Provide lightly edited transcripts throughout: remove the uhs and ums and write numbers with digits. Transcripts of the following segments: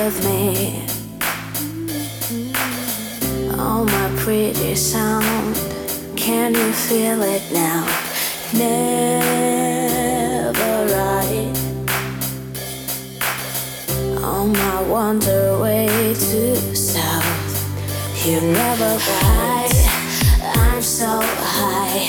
with me. Oh, my pretty sound, can you feel it now? Never right. On my wander way to south, you never ride. I'm so high,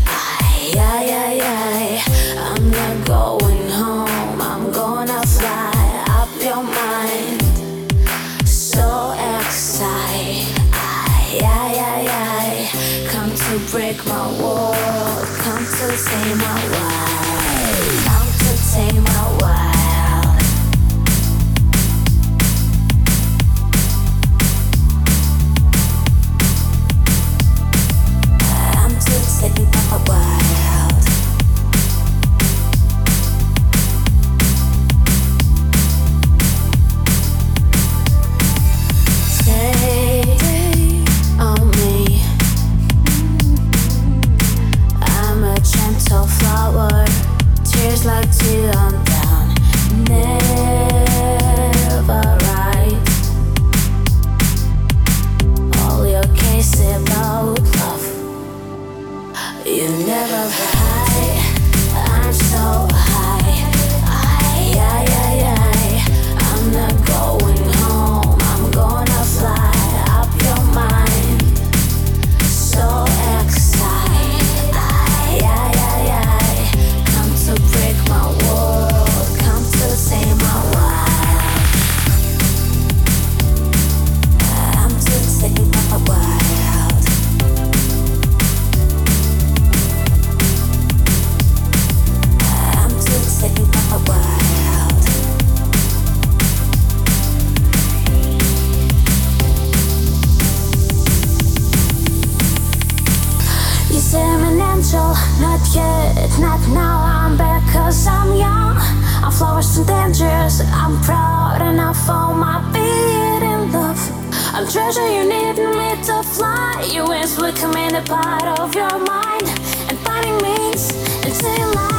I'm not going home, I'm gonna fly up your mind. So excited, come to break my world, come to tame my wild, come to tame my wild. Like to on down, never right. All your cases about love, you never right. I'm so high, I'm not going home, I'm gonna fly up your mind. So excited, come to break my world, come to save my wild. I'm to save my wild. I'm to save my wild. You say I'm an angel, not yet, not now. I'm back 'cause I'm young, I'm flowers and dangerous. I'm proud enough for my being in love. I'm treasure you need me to fly. Your wings will come in a part of your mind, and finding means into your life.